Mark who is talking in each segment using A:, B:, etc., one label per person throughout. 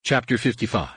A: Chapter 55.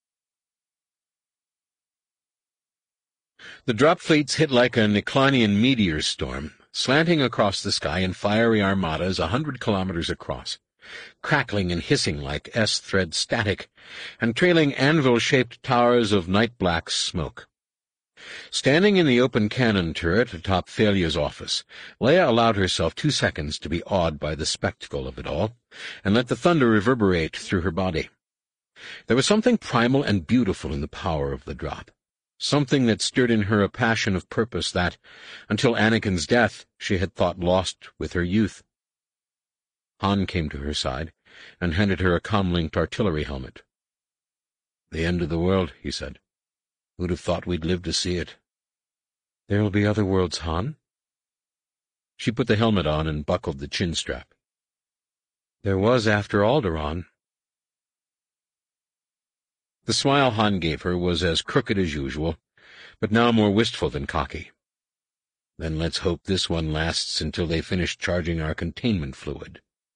A: The drop fleets hit like a Nyclonian meteor storm, slanting across the sky in fiery armadas 100 kilometers across, crackling and hissing like S-thread static, and trailing anvil-shaped towers of night-black smoke. Standing in the open cannon turret atop Thalia's office, Leia allowed herself 2 seconds to be awed by the spectacle of it all, and let the thunder reverberate through her body. There was something primal and beautiful in the power of the drop, something that stirred in her a passion of purpose that, until Anakin's death, she had thought lost with her youth. Han came to her side and handed her a comlinked artillery helmet. "The end of the world," he said. "Who'd have thought we'd live to see it?" "There'll be other worlds, Han." She put the helmet on and buckled the chin strap. "There was after Alderaan." The smile Han gave her was as crooked as usual, but now more wistful than cocky. "Then let's hope this one lasts until they finish charging our containment fluid."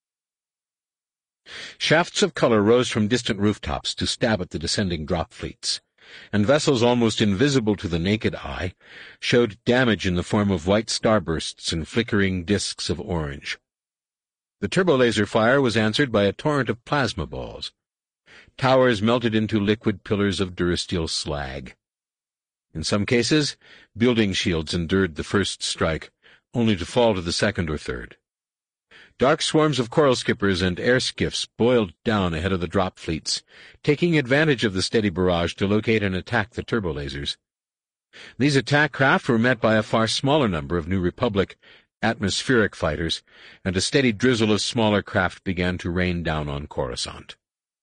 A: Shafts of color rose from distant rooftops to stab at the descending drop fleets, and vessels almost invisible to the naked eye showed damage in the form of white starbursts and flickering disks of orange. The turbolaser fire was answered by a torrent of plasma balls. Towers melted into liquid pillars of durasteel slag. In some cases, building shields endured the first strike, only to fall to the second or third. Dark swarms of coral skippers and air skiffs boiled down ahead of the drop fleets, taking advantage of the steady barrage to locate and attack the turbolasers. These attack craft were met by a far smaller number of New Republic atmospheric fighters, and a steady drizzle of smaller craft began to rain down on Coruscant.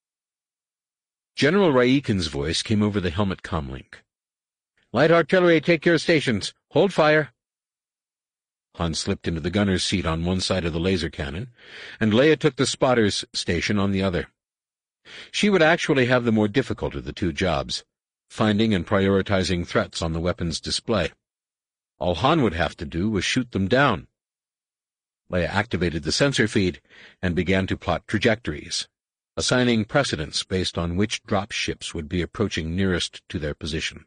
A: General Raikin's voice came over the helmet comlink. "Light artillery, take your stations. Hold fire." Han slipped into the gunner's seat on one side of the laser cannon, and Leia took the spotter's station on the other. She would actually have the more difficult of the two jobs, finding and prioritizing threats on the weapon's display. All Han would have to do was shoot them down. Leia activated the sensor feed and began to plot trajectories, assigning precedence based on which drop ships would be approaching nearest to their position.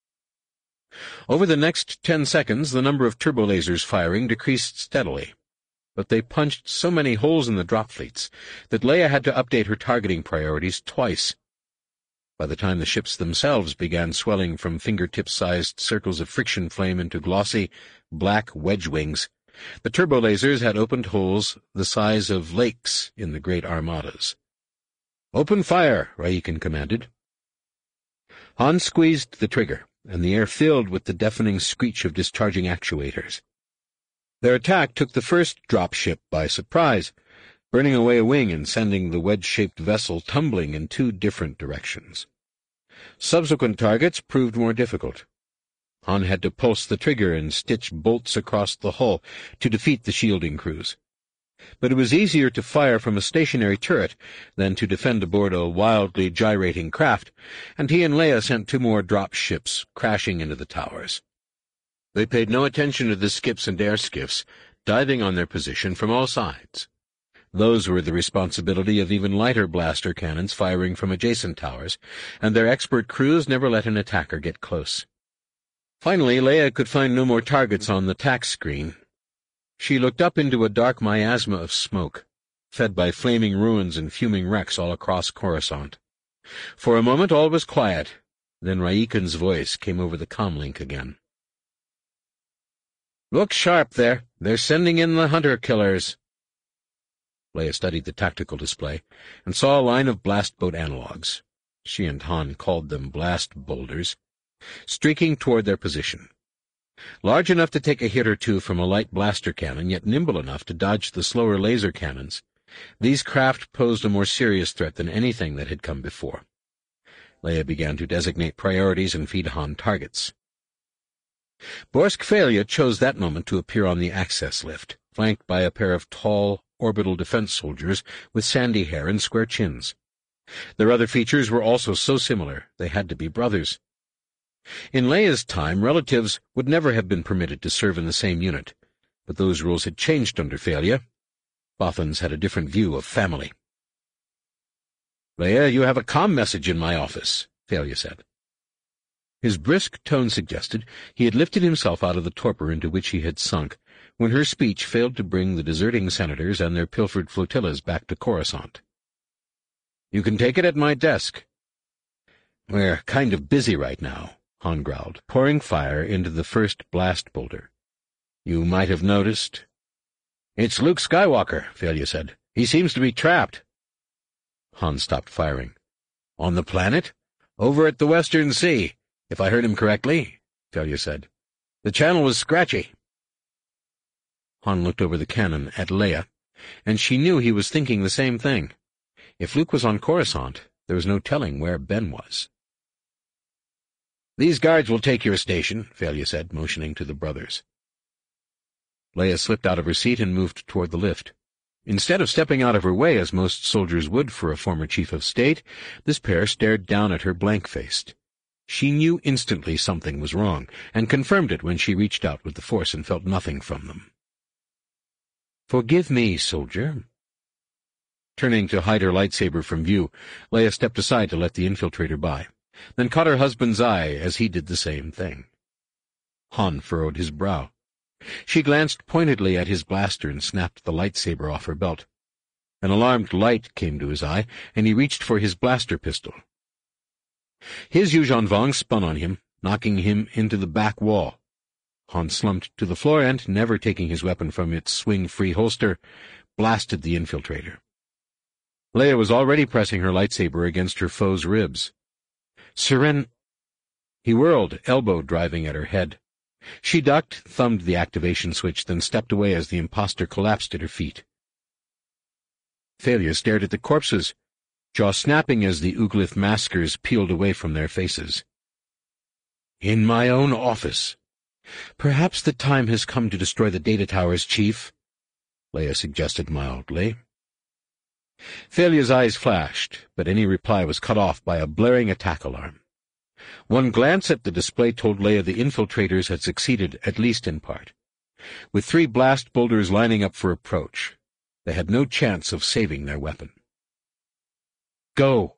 A: Over the next 10 seconds, the number of turbolasers firing decreased steadily, but they punched so many holes in the drop fleets that Leia had to update her targeting priorities twice. By the time the ships themselves began swelling from fingertip-sized circles of friction flame into glossy, black wedge wings, the turbolasers had opened holes the size of lakes in the great armadas. "Open fire," Raikin commanded. Han squeezed the trigger, and the air filled with the deafening screech of discharging actuators. Their attack took the first drop ship by surprise, burning away a wing and sending the wedge-shaped vessel tumbling in 2 different directions. Subsequent targets proved more difficult. Han had to pulse the trigger and stitch bolts across the hull to defeat the shielding crews. But it was easier to fire from a stationary turret than to defend aboard a wildly gyrating craft, and he and Leia sent 2 more drop ships crashing into the towers. They paid no attention to the skips and air skiffs, diving on their position from all sides. Those were the responsibility of even lighter blaster cannons firing from adjacent towers, and their expert crews never let an attacker get close. Finally, Leia could find no more targets on the tack screen. She looked up into a dark miasma of smoke, fed by flaming ruins and fuming wrecks all across Coruscant. For a moment all was quiet, then Raikin's voice came over the comlink again. "Look sharp there. They're sending in the hunter-killers." Leia studied the tactical display and saw a line of blast boat analogs. She and Han called them blast boulders, streaking toward their position. Large enough to take a hit or two from a light blaster cannon, yet nimble enough to dodge the slower laser cannons, these craft posed a more serious threat than anything that had come before. Leia began to designate priorities and feed Han targets. Borsk Thalia chose that moment to appear on the access lift, flanked by a pair of tall, orbital defense soldiers with sandy hair and square chins. Their other features were also so similar they had to be brothers. In Leia's time, relatives would never have been permitted to serve in the same unit, but those rules had changed under Thalia. Bothans had a different view of family. "Leia, you have a comm message in my office," Thalia said. His brisk tone suggested he had lifted himself out of the torpor into which he had sunk, when her speech failed to bring the deserting senators and their pilfered flotillas back to Coruscant. "You can take it at my desk." "We're kind of busy right now," Han growled, pouring fire into the first blast boulder. "You might have noticed." "It's Luke Skywalker," Thalia said. "He seems to be trapped." Han stopped firing. "On the planet?" "Over at the Western Sea, if I heard him correctly," Thalia said. "The channel was scratchy." Han looked over the cannon at Leia, and she knew he was thinking the same thing. If Luke was on Coruscant, there was no telling where Ben was. "These guards will take your station," Thalia said, motioning to the brothers. Leia slipped out of her seat and moved toward the lift. Instead of stepping out of her way, as most soldiers would for a former chief of state, this pair stared down at her blank-faced. She knew instantly something was wrong, and confirmed it when she reached out with the Force and felt nothing from them. "Forgive me, soldier." Turning to hide her lightsaber from view, Leia stepped aside to let the infiltrator by, then caught her husband's eye as he did the same thing. Han furrowed his brow. She glanced pointedly at his blaster and snapped the lightsaber off her belt. An alarmed light came to his eye, and he reached for his blaster pistol. His Yuuzhan Vong spun on him, knocking him into the back wall. Han slumped to the floor and, never taking his weapon from its swing-free holster, blasted the infiltrator. Leia was already pressing her lightsaber against her foe's ribs. "Seren—" He whirled, elbow driving at her head. She ducked, thumbed the activation switch, then stepped away as the impostor collapsed at her feet. Thalia stared at the corpses, jaw snapping as the Uglith maskers peeled away from their faces. "In my own office." "Perhaps the time has come to destroy the data towers, Chief," Leia suggested mildly. Thalia's eyes flashed, but any reply was cut off by a blaring attack alarm. One glance at the display told Leia the infiltrators had succeeded, at least in part. With 3 blast boulders lining up for approach, they had no chance of saving their weapon. "Go!"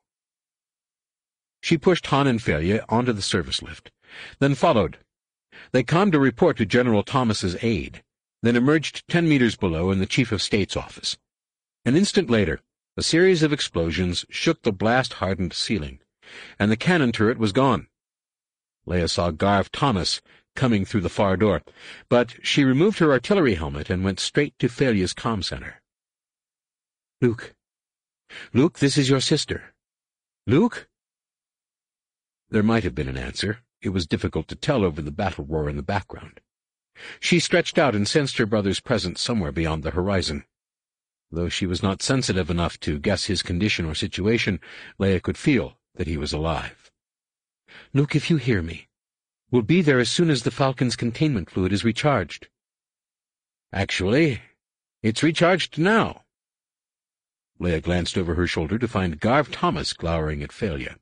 A: She pushed Han and Thalia onto the service lift, then followed. They conned a report to General Thomas's aide, then emerged 10 meters below in the Chief of State's office. An instant later, a series of explosions shook the blast-hardened ceiling, and the cannon turret was gone. Leia saw Garv Thomas coming through the far door, but she removed her artillery helmet and went straight to Thalia's comm center. "Luke. Luke, this is your sister. Luke?" There might have been an answer. It was difficult to tell over the battle roar in the background. She stretched out and sensed her brother's presence somewhere beyond the horizon. Though she was not sensitive enough to guess his condition or situation, Leia could feel that he was alive. "Luke, if you hear me, we'll be there as soon as the Falcon's containment fluid is recharged." "Actually, it's recharged now." Leia glanced over her shoulder to find Garv Thomas glowering at Thalia.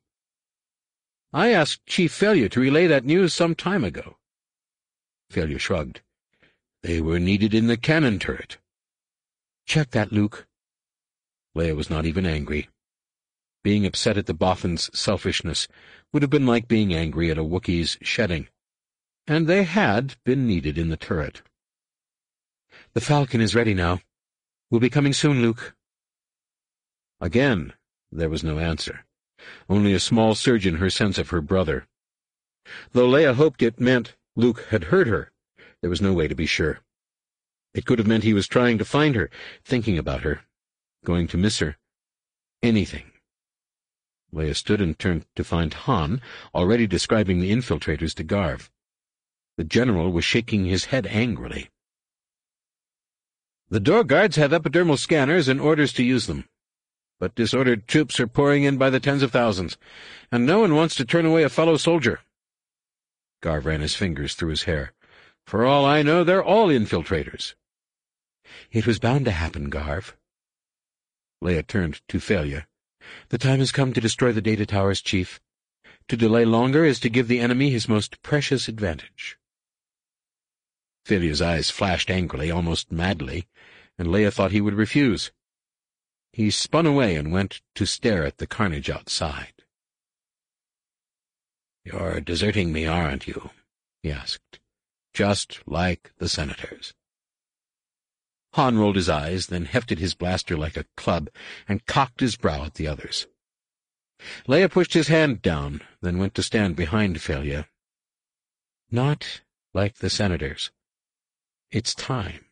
A: "I asked Chief Thalia to relay that news some time ago." Thalia shrugged. "They were needed in the cannon turret." "Check that, Luke." Leia was not even angry. Being upset at the Boffin's selfishness would have been like being angry at a Wookiee's shedding, and they had been needed in the turret. "The Falcon is ready now. We'll be coming soon, Luke." Again, there was no answer, only a small surge in her sense of her brother. Though Leia hoped it meant Luke had heard her, there was no way to be sure. It could have meant he was trying to find her, thinking about her, going to miss her. Anything. Leia stood and turned to find Han already describing the infiltrators to Garv. The general was shaking his head angrily. "The door guards have epidermal scanners and orders to use them. But disordered troops are pouring in by the tens of thousands, and no one wants to turn away a fellow soldier." Garv ran his fingers through his hair. "For all I know, they're all infiltrators." "It was bound to happen, Garv." Leia turned to Thalia. "The time has come to destroy the data towers, Chief. To delay longer is to give the enemy his most precious advantage." Thalia's eyes flashed angrily, almost madly, and Leia thought he would refuse. He spun away and went to stare at the carnage outside. "You're deserting me, aren't you?" he asked. "Just like the senators." Han rolled his eyes, then hefted his blaster like a club and cocked his brow at the others. Leia pushed his hand down, then went to stand behind Felia. "Not like the senators. It's time."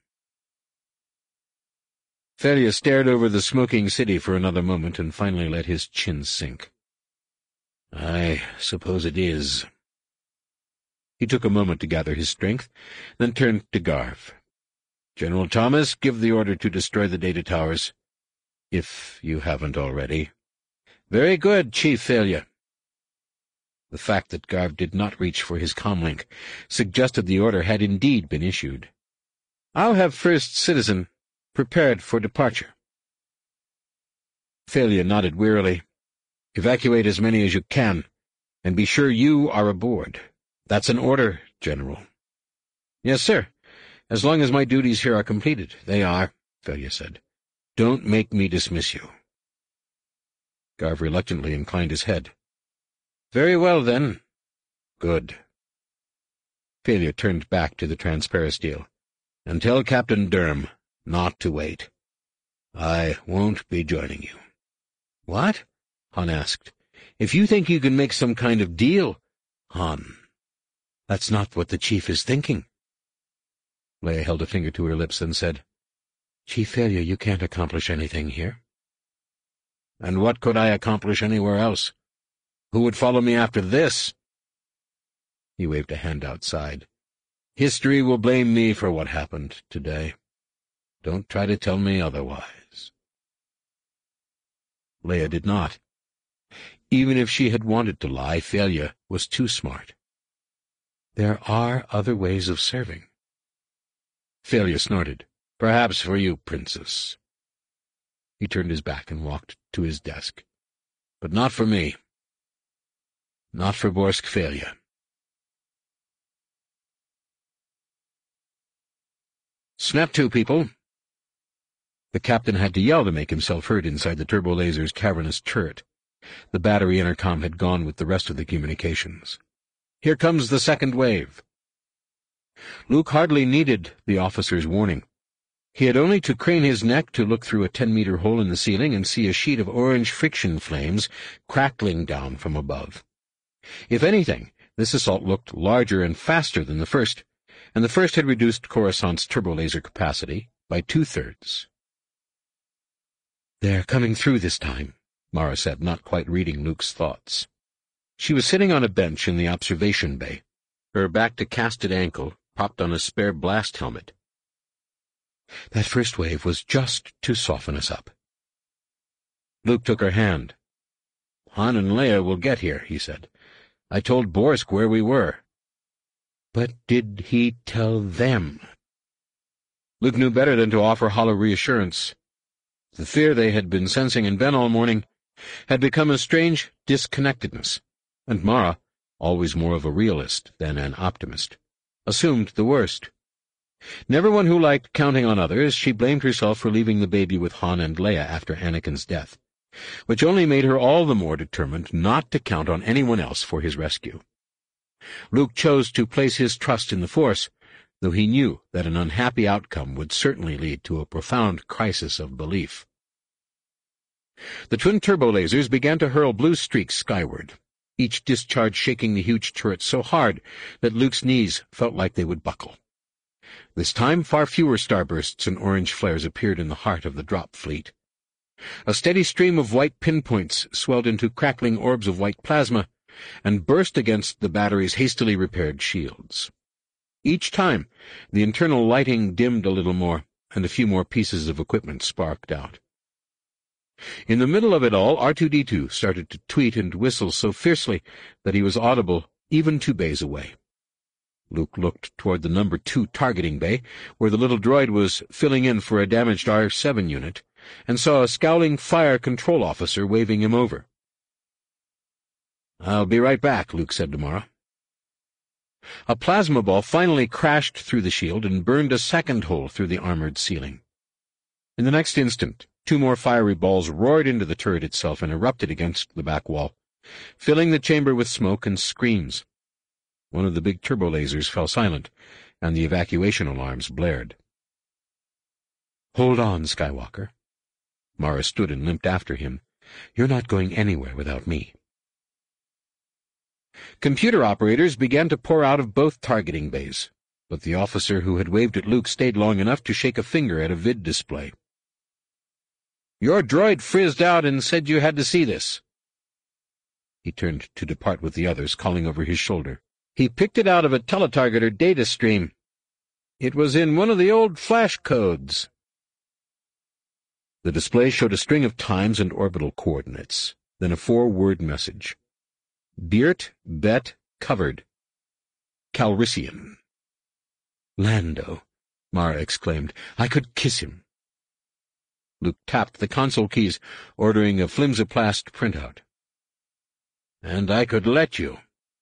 A: Felia stared over the smoking city for another moment and finally let his chin sink. "I suppose it is." He took a moment to gather his strength, then turned to Garv. "General Thomas, give the order to destroy the data towers, if you haven't already." "Very good, Chief Felia." The fact that Garv did not reach for his comlink suggested the order had indeed been issued. "I'll have First Citizen prepared for departure." Felia nodded wearily. "Evacuate as many as you can, and be sure you are aboard. That's an order, General." "Yes, sir. As long as my duties here are completed." "They are," Felia said. "Don't make me dismiss you." Garv reluctantly inclined his head. "Very well, then." "Good." Felia turned back to the transparisteel. "And tell Captain Durham not to wait. I won't be joining you." "What?" Han asked. "If you think you can make some kind of deal—" "Han, that's not what the Chief is thinking." Leia held a finger to her lips and said, "Chief Felia, you can't accomplish anything here." "And what could I accomplish anywhere else? Who would follow me after this?" He waved a hand outside. "History will blame me for what happened today. Don't try to tell me otherwise." Leia did not. Even if she had wanted to lie, Felia was too smart. "There are other ways of serving." Felia snorted. "Perhaps for you, Princess." He turned his back and walked to his desk. "But not for me. Not for Borsk Felia." "Snap to, people." The captain had to yell to make himself heard inside the turbolaser's cavernous turret. The battery intercom had gone with the rest of the communications. "Here comes the second wave." Luke hardly needed the officer's warning. He had only to crane his neck to look through a 10-meter hole in the ceiling and see a sheet of orange friction flames crackling down from above. If anything, this assault looked larger and faster than the first, and the first had reduced Coruscant's turbolaser capacity by 2/3. "They're coming through this time," Mara said, not quite reading Luke's thoughts. She was sitting on a bench in the observation bay, her back-to-casted ankle propped on a spare blast helmet. "That first wave was just to soften us up." Luke took her hand. "Han and Leia will get here," he said. "I told Borsk where we were." "But did he tell them?" Luke knew better than to offer hollow reassurance. The fear they had been sensing in Ben all morning had become a strange disconnectedness, and Mara, always more of a realist than an optimist, assumed the worst. Never one who liked counting on others, she blamed herself for leaving the baby with Han and Leia after Anakin's death, which only made her all the more determined not to count on anyone else for his rescue. Luke chose to place his trust in the Force, though he knew that an unhappy outcome would certainly lead to a profound crisis of belief. The twin turbolasers began to hurl blue streaks skyward, each discharge shaking the huge turret so hard that Luke's knees felt like they would buckle. This time far fewer starbursts and orange flares appeared in the heart of the drop fleet. A steady stream of white pinpoints swelled into crackling orbs of white plasma and burst against the battery's hastily repaired shields. Each time, the internal lighting dimmed a little more, and a few more pieces of equipment sparked out. In the middle of it all, R2-D2 started to tweet and whistle so fiercely that he was audible even 2 bays away. Luke looked toward the number 2 targeting bay, where the little droid was filling in for a damaged R7 unit, and saw a scowling fire control officer waving him over. "I'll be right back," Luke said to Mara. A plasma ball finally crashed through the shield and burned a second hole through the armored ceiling. In the next instant, 2 more fiery balls roared into the turret itself and erupted against the back wall, filling the chamber with smoke and screams. One of the big turbolasers fell silent, and the evacuation alarms blared. "Hold on, Skywalker." Mara stood and limped after him. "You're not going anywhere without me." Computer operators began to pour out of both targeting bays, but the officer who had waved at Luke stayed long enough to shake a finger at a vid display. "Your droid frizzed out and said you had to see this." He turned to depart with the others, calling over his shoulder. "He picked it out of a teletargeter data stream. It was in one of the old flash codes." The display showed a string of times and orbital coordinates, then a 4-word message. Beert Bet Covered. Calrissian. "Lando," Mara exclaimed. "I could kiss him." Luke tapped the console keys, ordering a flimsiplast printout. "And I could let you."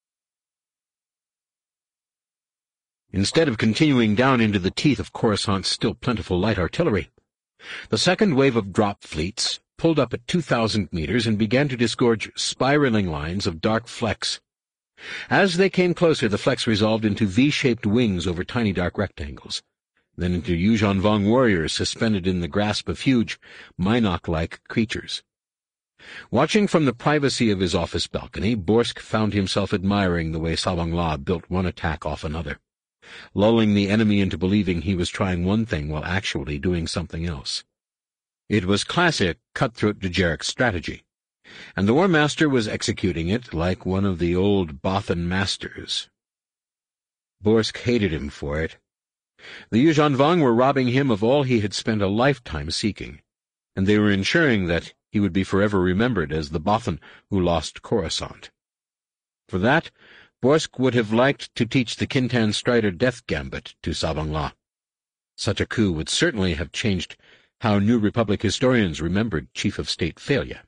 A: Instead of continuing down into the teeth of Coruscant's still plentiful light artillery, the second wave of drop fleets pulled up at 2,000 meters and began to disgorge spiraling lines of dark flecks. As they came closer, the flecks resolved into V-shaped wings over tiny dark rectangles, then into Yuuzhan Vong warriors suspended in the grasp of huge, Mynock-like creatures. Watching from the privacy of his office balcony, Borsk found himself admiring the way Sabang La built one attack off another, lulling the enemy into believing he was trying one thing while actually doing something else. It was classic cutthroat Dejarik strategy, and the War Master was executing it like one of the old Bothan masters. Borsk hated him for it. The Yuuzhan Vong were robbing him of all he had spent a lifetime seeking, and they were ensuring that he would be forever remembered as the Bothan who lost Coruscant. For that, Borsk would have liked to teach the Kintan Strider Death Gambit to Sabang La. Such a coup would certainly have changed how New Republic historians remembered Chief of State Failure.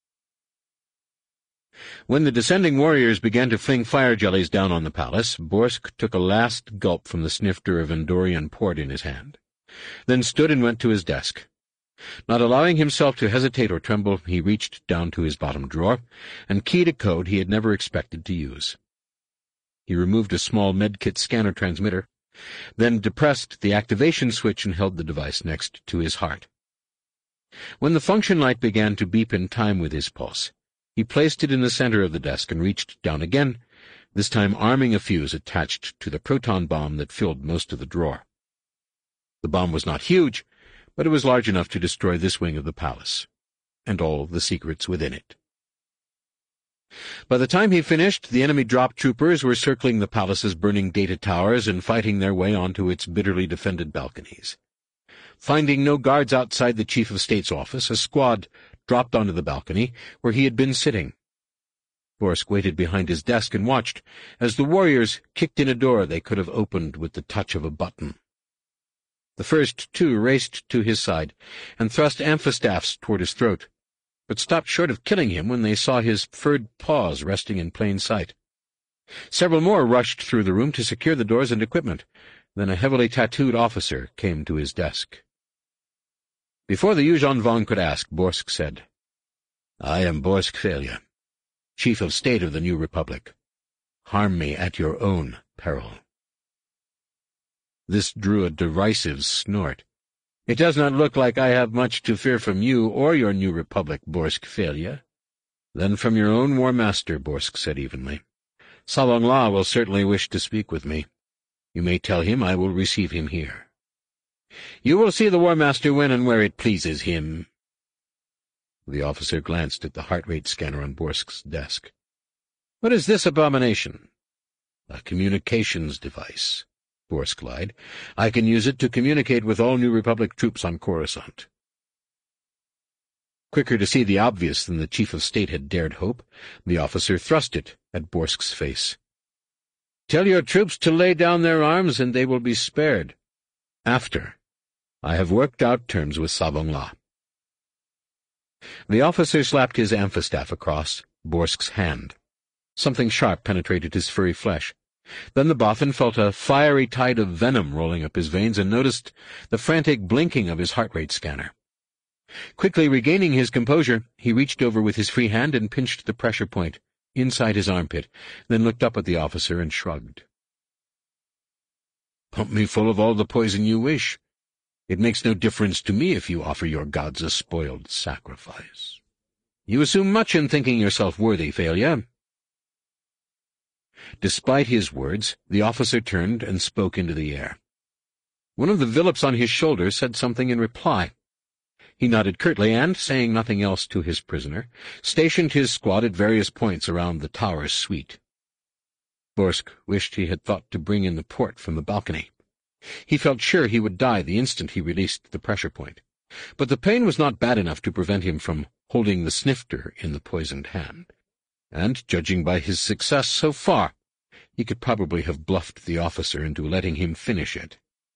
A: When the descending warriors began to fling fire jellies down on the palace, Borsk took a last gulp from the snifter of Endorian port in his hand, then stood and went to his desk. Not allowing himself to hesitate or tremble, he reached down to his bottom drawer and keyed a code he had never expected to use. He removed a small medkit scanner transmitter, then depressed the activation switch and held the device next to his heart. When the function light began to beep in time with his pulse, he placed it in the center of the desk and reached down again, this time arming a fuse attached to the proton bomb that filled most of the drawer. The bomb was not huge, but it was large enough to destroy this wing of the palace, and all the secrets within it. By the time he finished, the enemy drop troopers were circling the palace's burning data towers and fighting their way onto its bitterly defended balconies. Finding no guards outside the Chief of State's office, a squad dropped onto the balcony where he had been sitting. Borsk waited behind his desk and watched as the warriors kicked in a door they could have opened with the touch of a button. The first 2 raced to his side and thrust amphistaffs toward his throat, but stopped short of killing him when they saw his furred paws resting in plain sight. Several more rushed through the room to secure the doors and equipment. Then a heavily tattooed officer came to his desk. Before the Yuuzhan Vong could ask, Borsk said, "I am Borsk Failure, Chief of State of the New Republic. Harm me at your own peril." This drew a derisive snort. "It does not look like I have much to fear from you or your New Republic, Borsk Failure." "Then from your own War Master," Borsk said evenly. "Sabang La will certainly wish to speak with me. You may tell him I will receive him here." "You will see the War Master when and where it pleases him." The officer glanced at the heart rate scanner on Borsk's desk. "What is this abomination?" "A communications device," Borsk lied. "I can use it to communicate with all New Republic troops on Coruscant." Quicker to see the obvious than the Chief of State had dared hope, the officer thrust it at Borsk's face. "Tell your troops to lay down their arms, and they will be spared. After I have worked out terms with Sabang La." The officer slapped his amphistaff across Borsk's hand. Something sharp penetrated his furry flesh. Then the Bothan felt a fiery tide of venom rolling up his veins and noticed the frantic blinking of his heart rate scanner. Quickly regaining his composure, he reached over with his free hand and pinched the pressure point inside his armpit, then looked up at the officer and shrugged. "Pump me full of all the poison you wish. It makes no difference to me if you offer your gods a spoiled sacrifice. You assume much in thinking yourself worthy, Failure." Despite his words, the officer turned and spoke into the air. One of the Villips on his shoulder said something in reply. He nodded curtly and, saying nothing else to his prisoner, stationed his squad at various points around the tower's suite. Borsk wished he had thought to bring in the port from the balcony. He felt sure he would die the instant he released the pressure point, but the pain was not bad enough to prevent him from holding the snifter in the poisoned hand, and, judging by his success so far, he could probably have bluffed the officer into letting him finish it.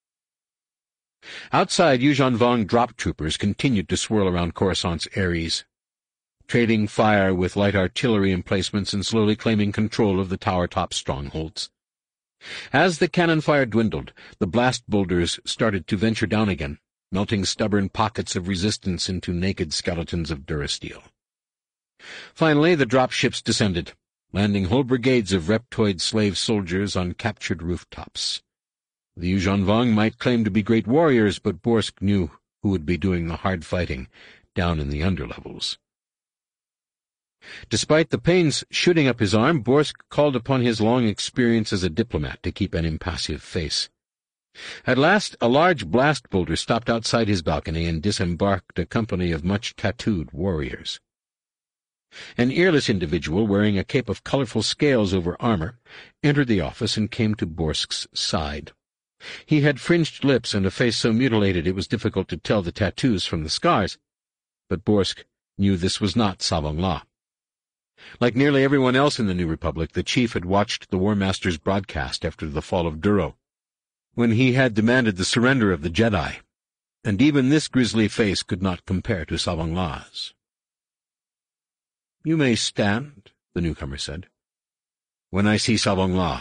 A: Outside, Yuuzhan Vong drop troopers continued to swirl around Coruscant's Ares, trading fire with light artillery emplacements and slowly claiming control of the tower-top strongholds. As the cannon fire dwindled, the blast boulders started to venture down again, melting stubborn pockets of resistance into naked skeletons of durasteel. Finally, the drop ships descended, landing whole brigades of reptoid slave soldiers on captured rooftops. The Yuuzhan Vong might claim to be great warriors, but Borsk knew who would be doing the hard fighting down in the underlevels. Despite the pains shooting up his arm, Borsk called upon his long experience as a diplomat to keep an impassive face. At last, a large blast boulder stopped outside his balcony and disembarked a company of much-tattooed warriors. An earless individual wearing a cape of colorful scales over armor entered the office and came to Borsk's side. He had fringed lips and a face so mutilated it was difficult to tell the tattoos from the scars, but Borsk knew this was not Savong La. Like nearly everyone else in the New Republic, the chief had watched the War Master's broadcast after the fall of Duro, when he had demanded the surrender of the Jedi, and even this grisly face could not compare to Savong La's. "You may stand," the newcomer said. "When I see Savong La."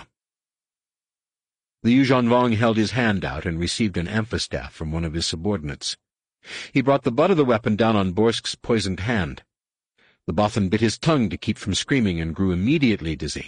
A: The Yuuzhan Vong held his hand out and received an amphistaff from one of his subordinates. He brought the butt of the weapon down on Borsk's poisoned hand. The Bothan bit his tongue to keep from screaming and grew immediately dizzy.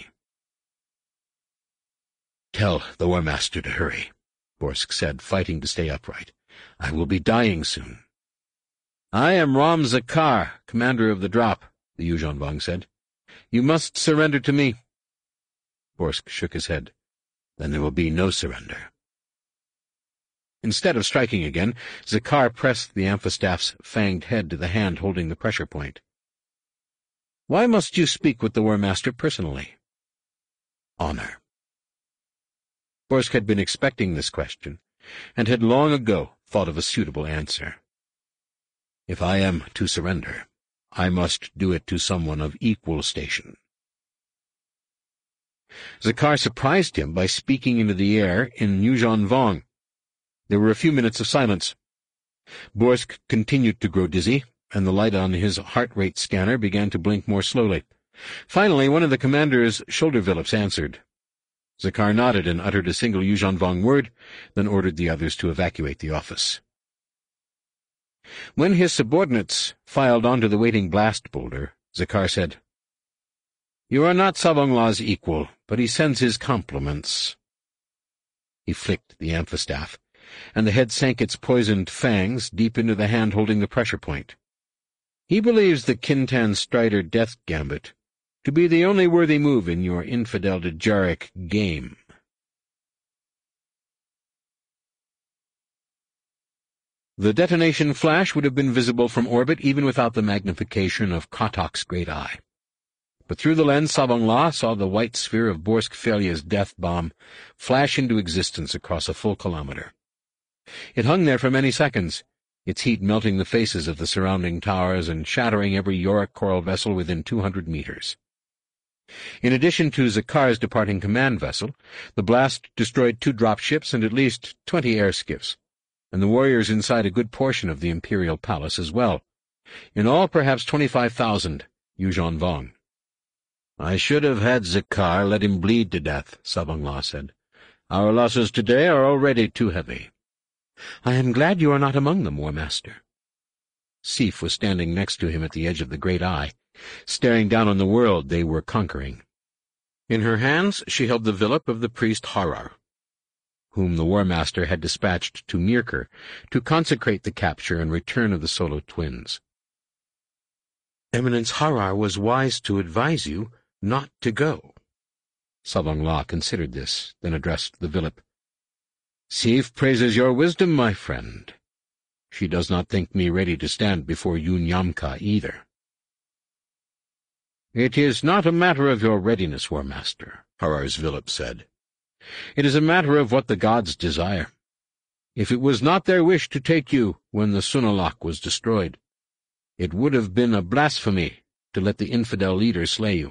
A: "Tell the War Master to hurry," Borsk said, fighting to stay upright. "I will be dying soon." "I am Rom Zakar, commander of the drop," the Yuuzhan Vong said. "You must surrender to me." Borsk shook his head. "Then there will be no surrender." Instead of striking again, Zakar pressed the amphistaff's fanged head to the hand holding the pressure point. "Why must you speak with the War Master personally?" "Honor." Borsk had been expecting this question, and had long ago thought of a suitable answer. "If I am to surrender, I must do it to someone of equal station." Zakar surprised him by speaking into the air in Yuuzhan Vong. There were a few minutes of silence. Borsk continued to grow dizzy, and the light on his heart rate scanner began to blink more slowly. Finally, one of the commander's shoulder Villips answered. Zakar nodded and uttered a single Yuuzhan Vong word, then ordered the others to evacuate the office. When his subordinates filed onto the waiting blast boulder, Zakar said, "You are not Savong La's equal, but he sends his compliments." He flicked the amphistaff, and the head sank its poisoned fangs deep into the hand holding the pressure point. "He believes the Kintan Strider death gambit to be the only worthy move in your infidel Dejarik game." The detonation flash would have been visible from orbit even without the magnification of Kratok's great eye. But through the lens, Savong La saw the white sphere of Borsk Felia's death bomb flash into existence across a full kilometer. It hung there for many seconds, its heat melting the faces of the surrounding towers and shattering every Yorick coral vessel within 200 meters. In addition to Zakar's departing command vessel, the blast destroyed 2 dropships and at least 20 airskiffs, and the warriors inside a good portion of the Imperial Palace as well. In all, perhaps 25,000 Yuuzhan Vong. "I should have had Zakar let him bleed to death," Savong La said. "Our losses today are already too heavy." "I am glad you are not among them, War Master." Sif was standing next to him at the edge of the great eye, staring down on the world they were conquering. In her hands she held the villip of the priest Harar, whom the War Master had dispatched to Mirkr to consecrate the capture and return of the Solo twins. "Eminence Harar was wise to advise you not to go." Sabong La considered this, then addressed the villip. "Sif praises your wisdom, my friend. She does not think me ready to stand before Yun Yamka either." "It is not a matter of your readiness, War Master," Harar's villip said. "It is a matter of what the gods desire. If it was not their wish to take you when the Sunalak was destroyed, it would have been a blasphemy to let the infidel leader slay you."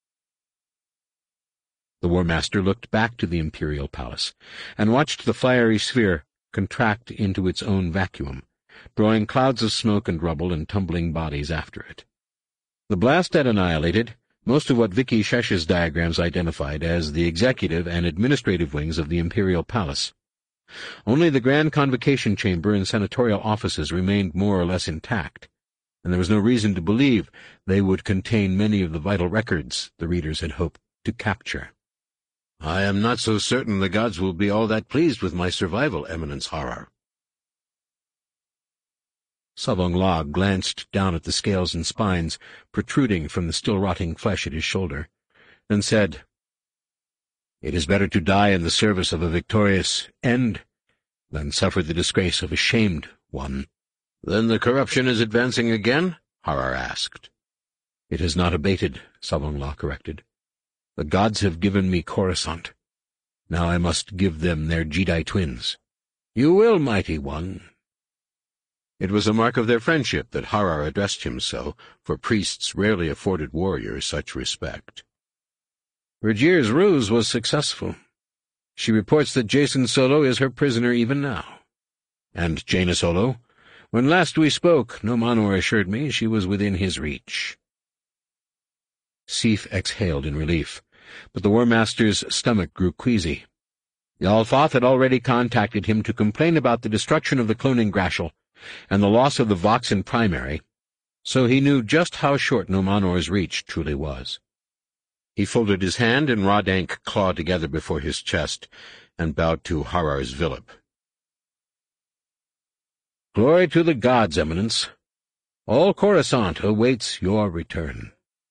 A: The War Master looked back to the imperial palace and watched the fiery sphere contract into its own vacuum, drawing clouds of smoke and rubble and tumbling bodies after it. The blast had annihilated most of what Vicky Shesh's diagrams identified as the executive and administrative wings of the imperial palace. Only the Grand Convocation Chamber and senatorial offices remained more or less intact, and there was no reason to believe they would contain many of the vital records the readers had hoped to capture. "I am not so certain the gods will be all that pleased with my survival, Eminence Harar." Sabong La glanced down at the scales and spines protruding from the still-rotting flesh at his shoulder, then said, "It is better to die in the service of a victorious end than suffer the disgrace of a shamed one." "Then the corruption is advancing again?" Harar asked. "It has not abated," Sabong La corrected. "The gods have given me Coruscant. Now I must give them their Jedi twins." "You will, mighty one." It was a mark of their friendship that Harar addressed him so, for priests rarely afforded warriors such respect. "Regier's ruse was successful. She reports that Jacen Solo is her prisoner even now. And Jaina Solo? When last we spoke, Nomanor assured me she was within his reach." Sif exhaled in relief, but the War Master's stomach grew queasy. Yalfoth had already contacted him to complain about the destruction of the cloning Grashel and the loss of the Voxen primary, so he knew just how short Nomanor's reach truly was. He folded his hand and Radank clawed together before his chest and bowed to Harar's villip. "Glory to the gods, Eminence. All Coruscant awaits your return."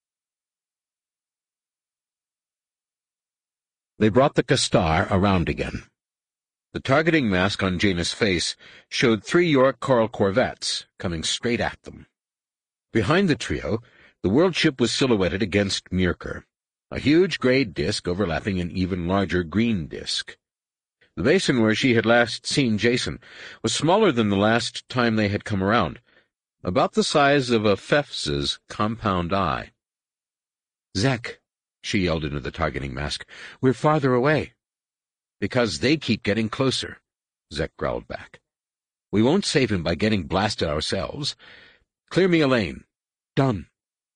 A: They brought the Kastar around again. The targeting mask on Jaina's face showed 3 York Coral corvettes coming straight at them. Behind the trio, the world ship was silhouetted against Mirkr, a huge gray disk overlapping an even larger green disk. The basin where she had last seen Jacen was smaller than the last time they had come around, about the size of a Fefz's compound eye. "Zek," she yelled into the targeting mask, "we're farther away." "Because they keep getting closer," Zek growled back. "We won't save him by getting blasted ourselves. Clear me a lane." "Done."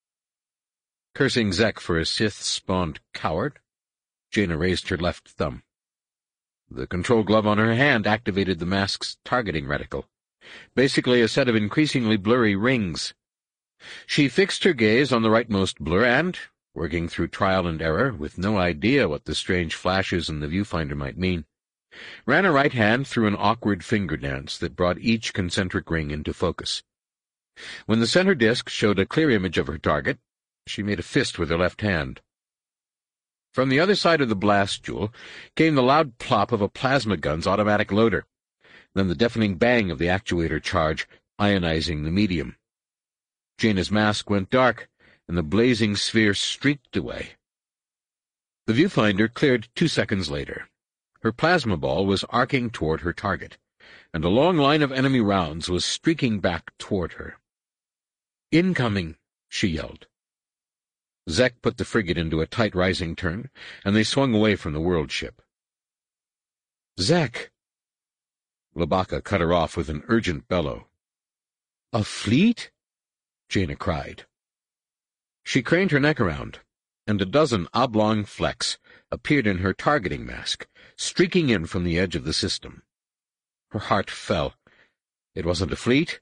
A: Cursing Zek for a Sith-spawned coward, Jaina raised her left thumb. The control glove on her hand activated the mask's targeting reticle, basically a set of increasingly blurry rings. She fixed her gaze on the rightmost blur and, working through trial and error, with no idea what the strange flashes in the viewfinder might mean, ran a right hand through an awkward finger dance that brought each concentric ring into focus. When the center disk showed a clear image of her target, she made a fist with her left hand. From the other side of the blast jewel came the loud plop of a plasma gun's automatic loader, then the deafening bang of the actuator charge, ionizing the medium. Jaina's mask went dark, and the blazing sphere streaked away. The viewfinder cleared 2 seconds later. Her plasma ball was arcing toward her target, and a long line of enemy rounds was streaking back toward her. "Incoming!" she yelled. Zek put the frigate into a tight rising turn, and they swung away from the world ship. "Zek!" Labaka cut her off with an urgent bellow. "A fleet?" Jaina cried. She craned her neck around, and a dozen oblong flecks appeared in her targeting mask, streaking in from the edge of the system. Her heart fell. It wasn't a fleet.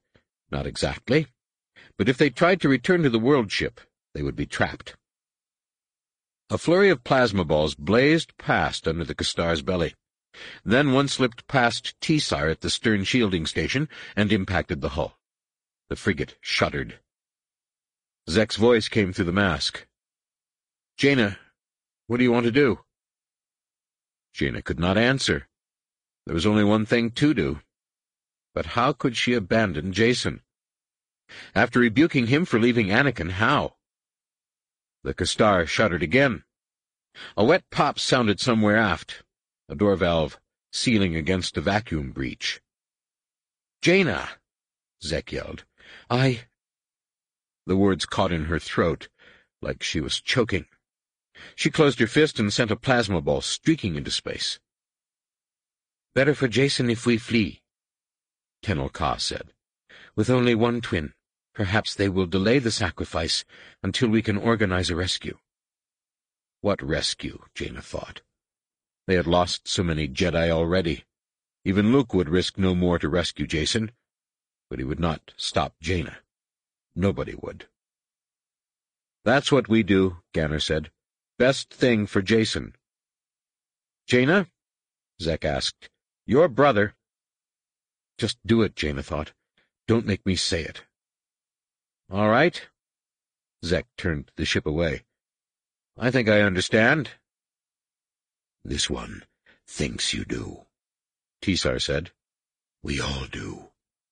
A: Not exactly, but if they tried to return to the world ship, they would be trapped. A flurry of plasma balls blazed past under the Kastar's belly. Then one slipped past T-SAR at the stern shielding station and impacted the hull. The frigate shuddered. Zek's voice came through the mask. "Jaina, what do you want to do?" Jaina could not answer. There was only one thing to do. But how could she abandon Jacen? After rebuking him for leaving Anakin, how? The Kastar shuddered again. A wet pop sounded somewhere aft, a door valve sealing against a vacuum breach. "Jaina!" Zek yelled. "I—" The words caught in her throat, like she was choking. She closed her fist and sent a plasma ball streaking into space. "Better for Jacen if we flee," Tenel Ka said. "With only one twin, perhaps they will delay the sacrifice until we can organize a rescue." What rescue? Jaina thought. They had lost so many Jedi already. Even Luke would risk no more to rescue Jacen, but he would not stop Jaina. Nobody would. "That's what we do," Ganner said. "Best thing for Jacen." "Jaina?" Zek asked. "Your brother—" "Just do it," Jaina thought. "Don't make me say it." "All right." Zek turned the ship away. "I think I understand."
B: "This one thinks you do,"
A: T-SAR said.
B: "We all do."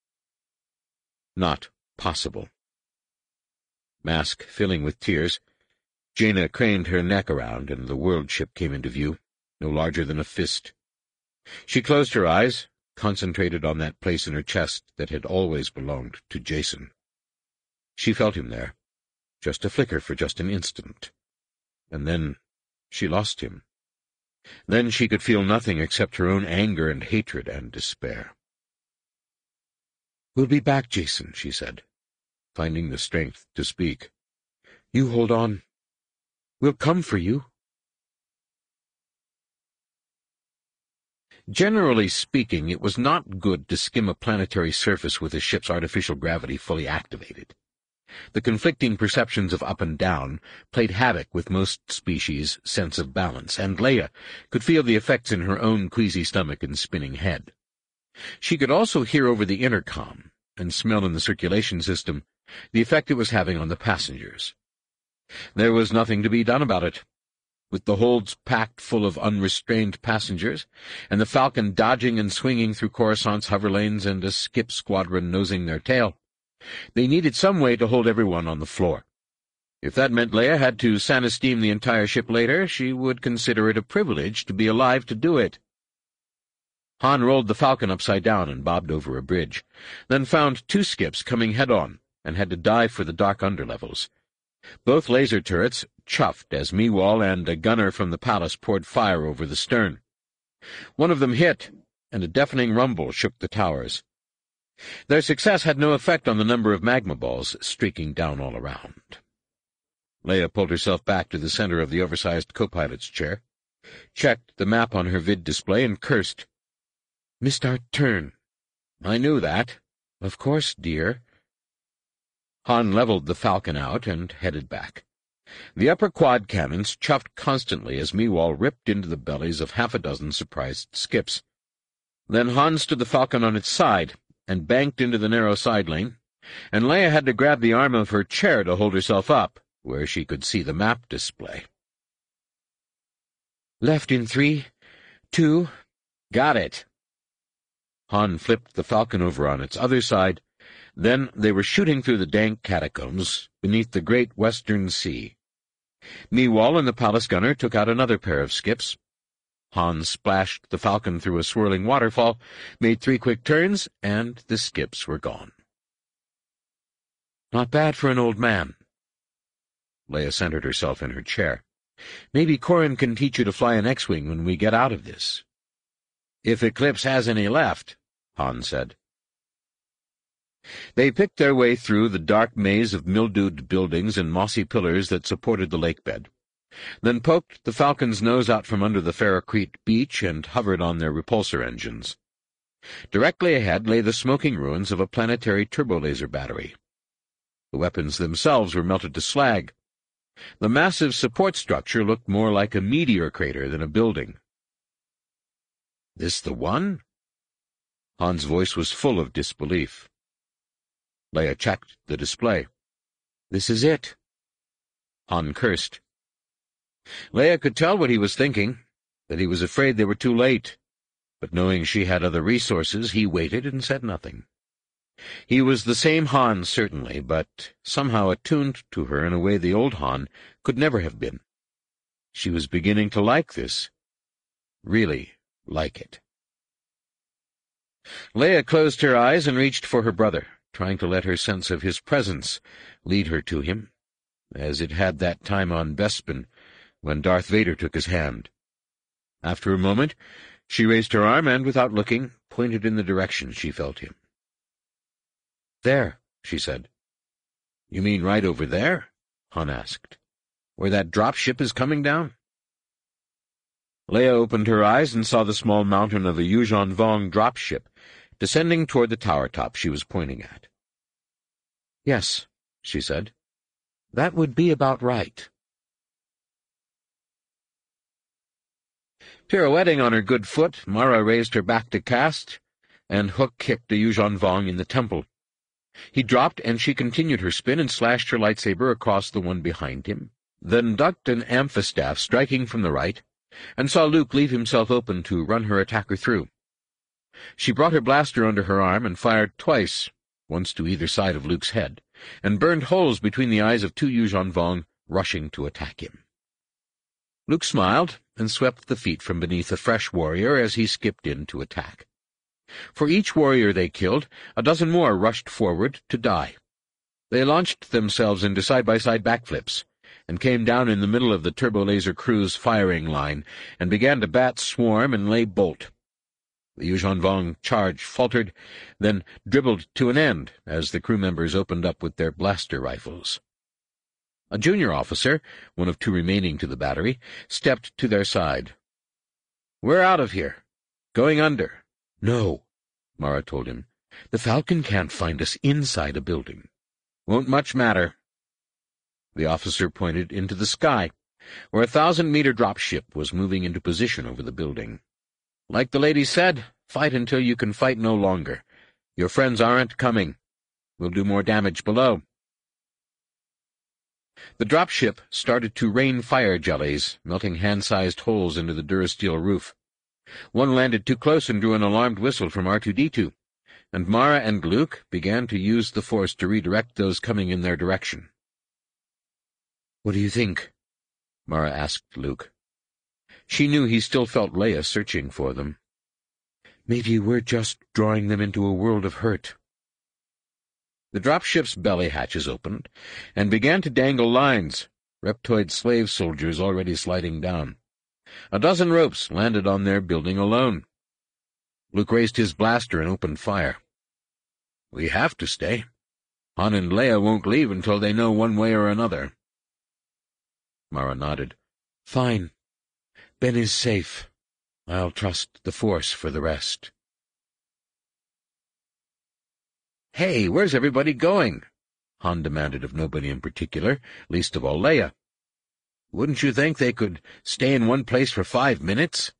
A: Not possible. Mask filling with tears, Jaina craned her neck around, and the world ship came into view, no larger than a fist. She closed her eyes, concentrated on that place in her chest that had always belonged to Jacen. She felt him there, just a flicker for just an instant. And then she lost him. Then she could feel nothing except her own anger and hatred and despair. "We'll be back, Jacen," she said, finding the strength to speak. "You hold on. We'll come for you." Generally speaking, it was not good to skim a planetary surface with a ship's artificial gravity fully activated. The conflicting perceptions of up and down played havoc with most species' sense of balance, and Leia could feel the effects in her own queasy stomach and spinning head. She could also hear over the intercom, and smell in the circulation system, the effect it was having on the passengers. There was nothing to be done about it. With the holds packed full of unrestrained passengers, and the Falcon dodging and swinging through Coruscant's hover lanes and a skip squadron nosing their tail, they needed some way to hold everyone on the floor. If that meant Leia had to Sana-steam the entire ship later, she would consider it a privilege to be alive to do it. Han rolled the Falcon upside down and bobbed over a bridge, then found two skips coming head-on and had to dive for the dark underlevels. Both laser turrets chuffed as Meewall and a gunner from the palace poured fire over the stern. One of them hit, and a deafening rumble shook the towers. Their success had no effect on the number of magma balls streaking down all around. Leia pulled herself back to the center of the oversized co-pilot's chair, checked the map on her vid display, and cursed. "Missed our turn." "I knew that." "Of course, dear." Han leveled the Falcon out and headed back. The upper quad cannons chuffed constantly as Meewall ripped into the bellies of half a dozen surprised skips. Then Han stood the Falcon on its side and banked into the narrow side lane, and Leia had to grab the arm of her chair to hold herself up, where she could see the map display. "Left in 3, 2... "Got it." Han flipped the Falcon over on its other side. Then they were shooting through the dank catacombs beneath the great western sea. Meewall and the palace gunner took out another pair of skips. Han splashed the Falcon through a swirling waterfall, made 3 quick turns, and the skips were gone. "Not bad for an old man." Leia centered herself in her chair. "Maybe Corran can teach you to fly an X-wing when we get out of this." "If Eclipse has any left," Han said. They picked their way through the dark maze of mildewed buildings and mossy pillars that supported the lakebed, then poked the Falcon's nose out from under the Ferrocrete beach and hovered on their repulsor engines. Directly ahead lay the smoking ruins of a planetary turbolaser battery. The weapons themselves were melted to slag. The massive support structure looked more like a meteor crater than a building. "This the one?" Han's voice was full of disbelief. Leia checked the display. "This is it." Han cursed. Leia could tell what he was thinking, that he was afraid they were too late, but knowing she had other resources, he waited and said nothing. He was the same Han, certainly, but somehow attuned to her in a way the old Han could never have been. She was beginning to like this, really like it. Leia closed her eyes and reached for her brother, trying to let her sense of his presence lead her to him, as it had that time on Bespin, when Darth Vader took his hand. After a moment, she raised her arm and, without looking, pointed in the direction she felt him. "There," she said. "You mean right over there?" Han asked. "Where that dropship is coming down?" Leia opened her eyes and saw the small mountain of a Yuuzhan Vong dropship descending toward the tower top she was pointing at. "Yes," she said. "That would be about right." Pirouetting on her good foot, Mara raised her back to cast, and hook-kicked a Yuuzhan Vong in the temple. He dropped, and she continued her spin and slashed her lightsaber across the one behind him, then ducked an amphistaff striking from the right, and saw Luke leave himself open to run her attacker through. She brought her blaster under her arm and fired twice, once to either side of Luke's head, and burned holes between the eyes of two Yuuzhan Vong rushing to attack him. Luke smiled and swept the feet from beneath a fresh warrior as he skipped in to attack. For each warrior they killed, a dozen more rushed forward to die. They launched themselves into side-by-side backflips, and came down in the middle of the turbolaser crew's firing line, and began to bat swarm and lay bolt. The Yuuzhan Vong charge faltered, then dribbled to an end as the crew members opened up with their blaster rifles. A junior officer, one of two remaining to the battery, stepped to their side. "We're out of here. Going under." "No," Mara told him. "The Falcon can't find us inside a building." "Won't much matter." The officer pointed into the sky, where a 1,000-meter dropship was moving into position over the building. "Like the lady said, fight until you can fight no longer. Your friends aren't coming. We'll do more damage below." The dropship started to rain fire jellies, melting hand-sized holes into the durasteel roof. One landed too close and drew an alarmed whistle from R2-D2, and Mara and Luke began to use the Force to redirect those coming in their direction. "What do you think?" Mara asked Luke. She knew he still felt Leia searching for them. "Maybe we're just drawing them into a world of hurt." The dropship's belly hatches opened, and began to dangle lines, Reptoid slave soldiers already sliding down. A dozen ropes landed on their building alone. Luke raised his blaster and opened fire. "We have to stay. Han and Leia won't leave until they know one way or another." Mara nodded. "Fine. Ben is safe. I'll trust the Force for the rest." "Hey, where's everybody going?" Han demanded of nobody in particular, least of all Leia. "Wouldn't you think they could stay in one place for 5 minutes?"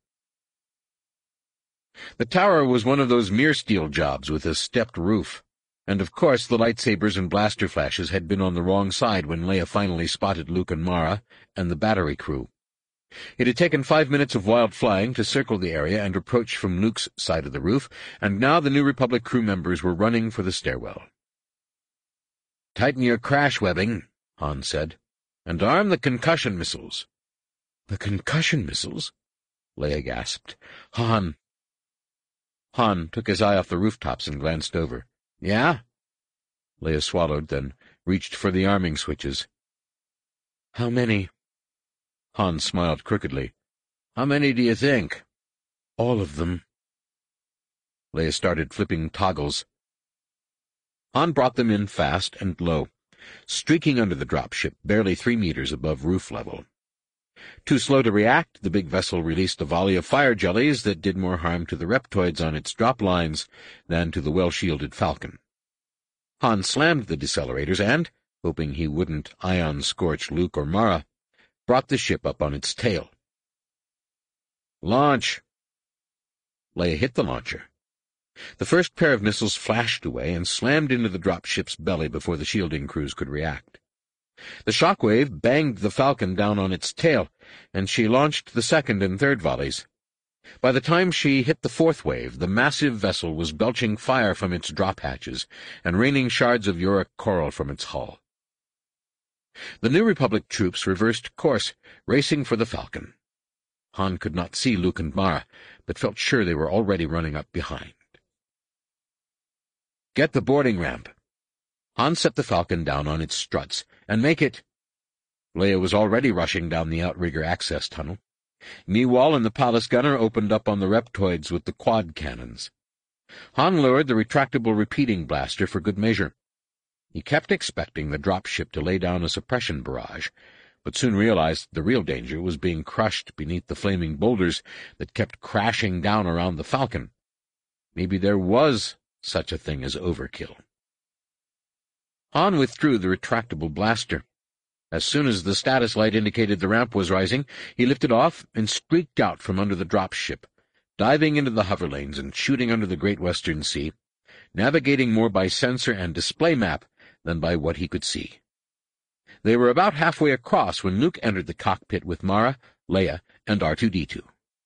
A: The tower was one of those mirror-steel jobs with a stepped roof, and of course the lightsabers and blaster flashes had been on the wrong side when Leia finally spotted Luke and Mara and the battery crew. It had taken 5 minutes of wild flying to circle the area and approach from Luke's side of the roof, and now the New Republic crew members were running for the stairwell. "Tighten your crash webbing," Han said, "and arm the concussion missiles." "The concussion missiles?" Leia gasped. Han took his eye off the rooftops and glanced over. "Yeah?" Leia swallowed, then reached for the arming switches. "How many?" Han smiled crookedly. "How many do you think?" "All of them." Leia started flipping toggles. Han brought them in fast and low, streaking under the dropship, barely 3 meters above roof level. Too slow to react, the big vessel released a volley of fire jellies that did more harm to the reptoids on its drop lines than to the well-shielded Falcon. Han slammed the decelerators and, hoping he wouldn't ion-scorch Luke or Mara, brought the ship up on its tail. Launch! Leia hit the launcher. The first pair of missiles flashed away and slammed into the dropship's belly before the shielding crews could react. The shockwave banged the Falcon down on its tail, and she launched the second and third volleys. By the time she hit the fourth wave, the massive vessel was belching fire from its drop hatches and raining shards of Yorick coral from its hull. The New Republic troops reversed course, racing for the Falcon. Han could not see Luke and Mara, but felt sure they were already running up behind. Get the boarding ramp. Han set the Falcon down on its struts, and make it— Leia was already rushing down the outrigger access tunnel. Meewall and the palace gunner opened up on the reptoids with the quad cannons. Han lowered the retractable repeating blaster for good measure. He kept expecting the dropship to lay down a suppression barrage, but soon realized the real danger was being crushed beneath the flaming boulders that kept crashing down around the Falcon. Maybe there was such a thing as overkill. Han withdrew the retractable blaster. As soon as the status light indicated the ramp was rising, he lifted off and streaked out from under the dropship, diving into the hover lanes and shooting under the Great Western Sea, navigating more by sensor and display map than by what he could see. They were about halfway across when Luke entered the cockpit with Mara, Leia, and R2-D2.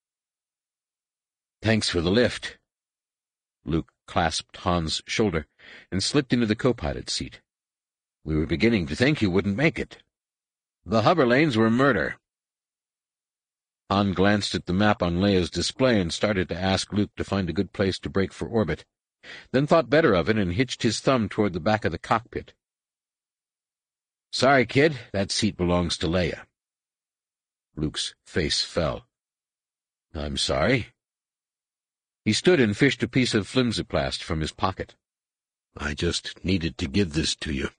A: "Thanks for the lift." Luke clasped Han's shoulder and slipped into the co-pilot seat. "We were beginning to think you wouldn't make it." "The hover lanes were murder." Han glanced at the map on Leia's display and started to ask Luke to find a good place to brake for orbit, then thought better of it and hitched his thumb toward the back of the cockpit. "Sorry, kid, that seat belongs to Leia." Luke's face fell. "I'm sorry." He stood and fished a piece of flimsiplast from his pocket. "I just needed to give this to you."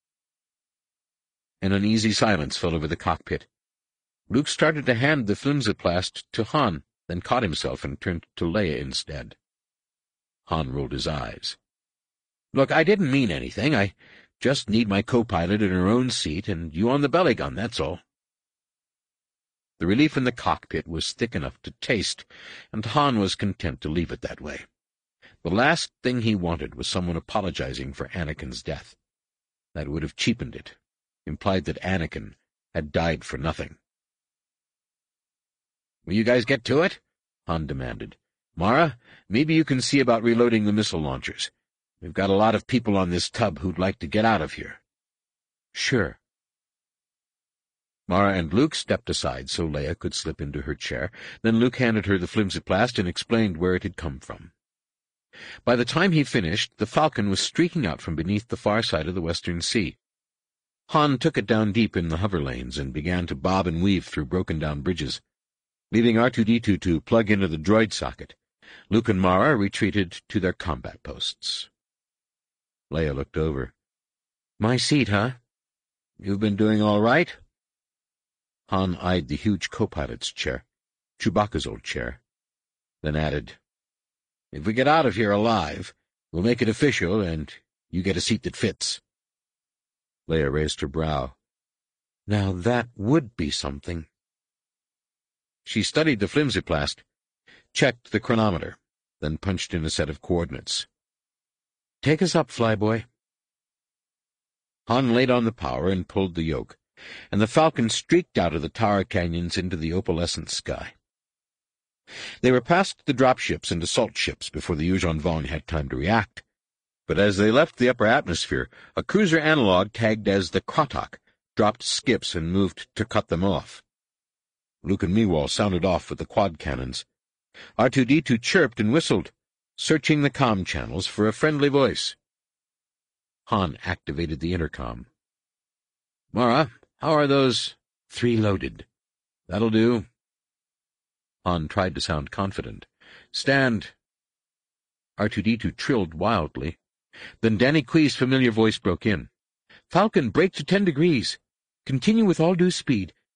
A: An uneasy silence fell over the cockpit. Luke started to hand the flimsiplast to Han, then caught himself and turned to Leia instead. Han rolled his eyes. "Look, I didn't mean anything. I just need my co-pilot in her own seat and you on the belly gun, that's all." The relief in the cockpit was thick enough to taste, and Han was content to leave it that way. The last thing he wanted was someone apologizing for Anakin's death. That would have cheapened it, implied that Anakin had died for nothing. "Will you guys get to it?" Han demanded. "Mara, maybe you can see about reloading the missile launchers. We've got a lot of people on this tub who'd like to get out of here." "Sure." Mara and Luke stepped aside so Leia could slip into her chair. Then Luke handed her the flimsiplast and explained where it had come from. By the time he finished, the Falcon was streaking out from beneath the far side of the Western Sea. Han took it down deep in the hover lanes and began to bob and weave through broken-down bridges. Leaving R2-D2 to plug into the droid socket, Luke and Mara retreated to their combat posts. Leia looked over. "My seat, huh? You've been doing all right?" Han eyed the huge co-pilot's chair, Chewbacca's old chair, then added, "If we get out of here alive, we'll make it official, and you get a seat that fits." Leia raised her brow. "Now that would be something." She studied the flimsiplast, checked the chronometer, then punched in a set of coordinates. "Take us up, flyboy." Han laid on the power and pulled the yoke, and the Falcon streaked out of the tower canyons into the opalescent sky. They were past the dropships and assault ships before the Yuuzhan Vong had time to react, but as they left the upper atmosphere, a cruiser analog tagged as the Krotok dropped skips and moved to cut them off. Luke and Meewall sounded off with the quad cannons. R2-D2 chirped and whistled, searching the comm channels for a friendly voice. Han activated the intercom. "Mara, how are those 3 loaded?" "That'll do." Han tried to sound confident. "Stand." R2-D2 trilled wildly. Then Danny Quee's familiar voice broke in. "Falcon, brake to 10 degrees. Continue with all due speed,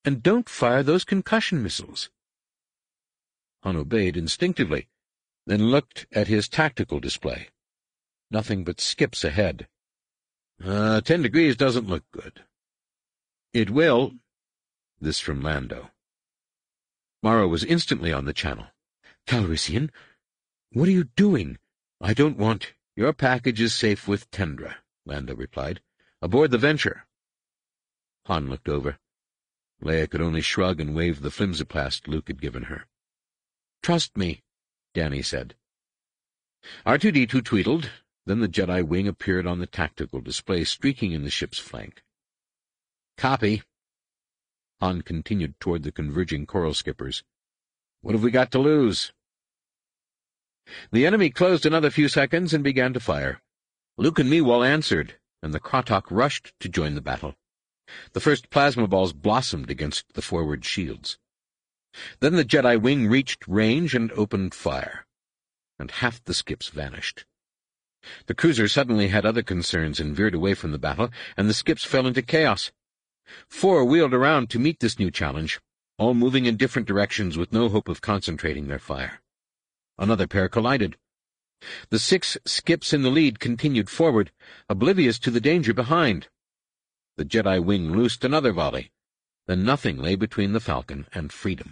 A: And don't fire those concussion missiles." Han obeyed instinctively, then looked at his tactical display. Nothing but skips ahead. 10 degrees doesn't look good." "It will." This from Lando. Morrow was instantly on the channel. "Calrissian, what are you doing?" "I don't want—" "Your package is safe with Tendra," Lando replied. "Aboard the Venture." Han looked over. Leia could only shrug and wave the flimsiplast Luke had given her. "Trust me," Danny said. R2-D2 tweedled. Then the Jedi wing appeared on the tactical display, streaking in the ship's flank. "Copy." Han continued toward the converging coral skippers. "What have we got to lose?" The enemy closed another few seconds and began to fire. Luke and Meewall answered, and the Kratok rushed to join the battle. The first plasma balls blossomed against the forward shields. Then the Jedi wing reached range and opened fire, and half the skips vanished. The cruiser suddenly had other concerns and veered away from the battle, and the skips fell into chaos. 4 wheeled around to meet this new challenge, all moving in different directions with no hope of concentrating their fire. Another pair collided. The 6 skips in the lead continued forward, oblivious to the danger behind. The Jedi wing loosed another volley. Then nothing lay between the Falcon and freedom.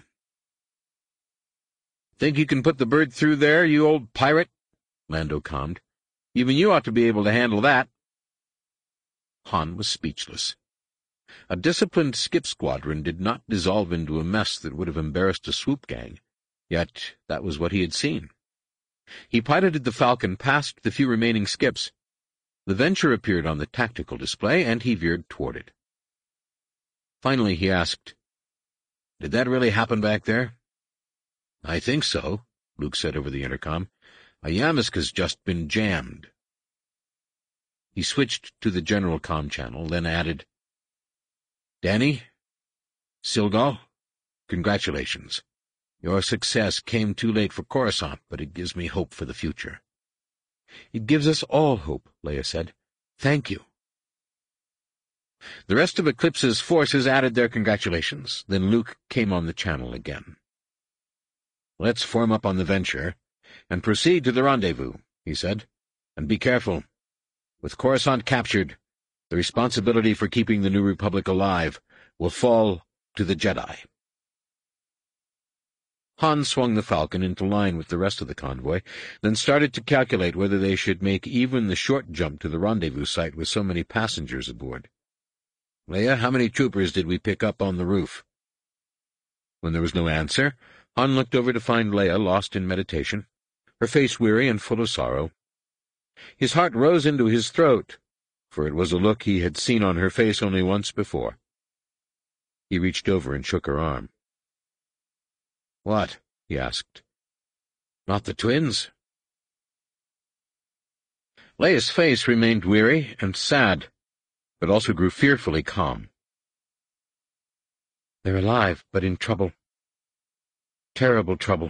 A: "Think you can put the bird through there, you old pirate?" Lando calmed. "Even you ought to be able to handle that." Han was speechless. A disciplined skip squadron did not dissolve into a mess that would have embarrassed a swoop gang, yet that was what he had seen. He piloted the Falcon past the few remaining skips. The Venture appeared on the tactical display, and he veered toward it. Finally he asked, "Did that really happen back there?" "I think so," Luke said over the intercom. "A Yamska's just been jammed." He switched to the general comm channel, then added, "Danny, Silgal, congratulations. Your success came too late for Coruscant, but it gives me hope for the future." "It gives us all hope," Leia said. "Thank you." The rest of Eclipse's forces added their congratulations. Then Luke came on the channel again. "Let's form up on the Venture and proceed to the rendezvous," he said. "And be careful. With Coruscant captured, the responsibility for keeping the New Republic alive will fall to the Jedi." Han swung the Falcon into line with the rest of the convoy, then started to calculate whether they should make even the short jump to the rendezvous site with so many passengers aboard. "Leia, how many troopers did we pick up on the roof?" When there was no answer, Han looked over to find Leia lost in meditation, her face weary and full of sorrow. His heart rose into his throat, for it was a look he had seen on her face only once before. He reached over and shook her arm. "What?" he asked. "Not the twins?" Leia's face remained weary and sad, but also grew fearfully calm. "They're alive, but in trouble. Terrible trouble."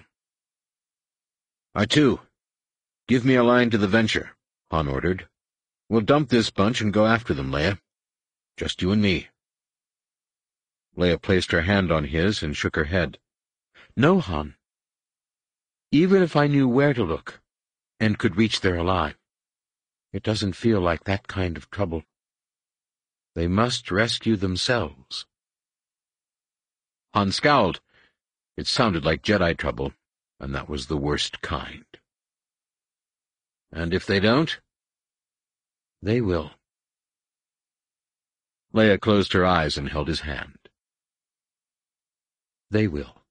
A: "R2, give me a line to the Venture," Han ordered. "We'll dump this bunch and go after them, Leia. Just you and me." Leia placed her hand on his and shook her head. "No, Han. Even if I knew where to look and could reach there alive, it doesn't feel like that kind of trouble. They must rescue themselves." Han scowled. It sounded like Jedi trouble, and that was the worst kind. "And if they don't?" "They will." Leia closed her eyes and held his hand. "They will."